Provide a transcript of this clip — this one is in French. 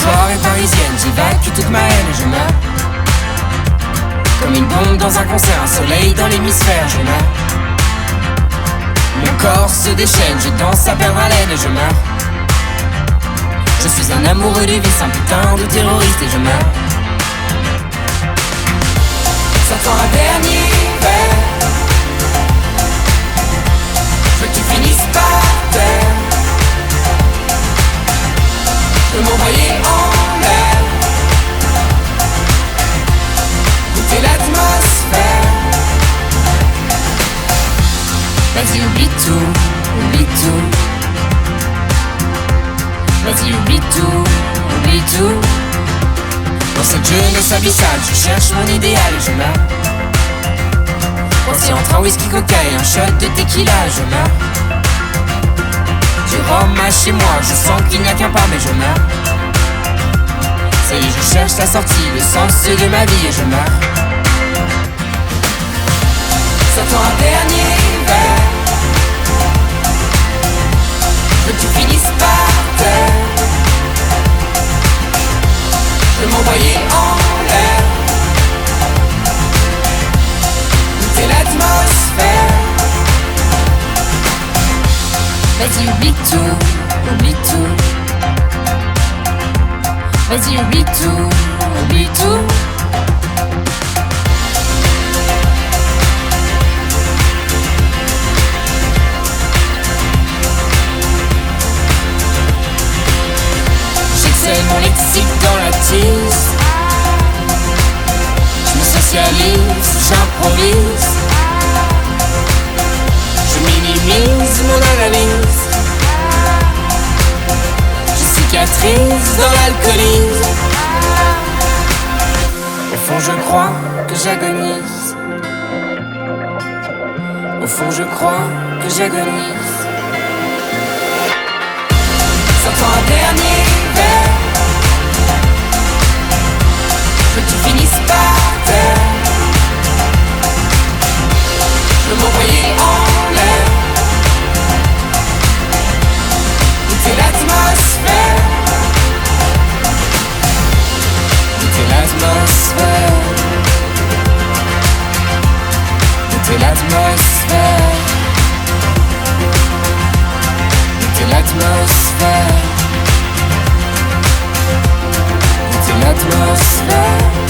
soirée parisienne, j'évacue toute ma haine et je meurs. Comme une bombe dans un concert, un soleil dans l'hémisphère, je meurs. Mon corps se déchaîne, je danse à perdre haleine et je meurs. Je suis un amoureux du vice, un putain de terroriste et je meurs. Sortant un dernier verre, je veux que tu finisses par terre, de m'envoyer en l'air, goûter l'atmosphère. Vas-y, oublie tout, oublie tout. Vas-y, oublie tout, oublie tout. Dans cette jeunesse abyssale, je cherche mon idéal et je meurs. Voici entre un whisky cocktail, un shot de tequila, je meurs. Du rhum à chez moi, je sens qu'il n'y a qu'un pas mais je meurs. Ça y est, je cherche la sortie, le sens de ma vie et je meurs. Sortant un dernier verre, je veux que tu finisses par terre, de m'envoyer en l'air, goûter l'atmosphère. Vas-y, oublie tout, oublie tout. Vas-y, oublie tout, oublie tout. J'excelle mon lexique dans la tisse. Je me socialise, j'improvise. Je minimise mon analyse. Je cicatrise dans l'alcoolisme. Au fond je crois que j'agonise. Au fond je crois que j'agonise. Sortant un dernier verre, je veux que tu finisses par terre, je veux m'envoyer en l'air, goûter l'atmosphère, goûter l'atmosphère, goûter l'atmosphère, goûter l'atmosphère, goûter l'atmosphère.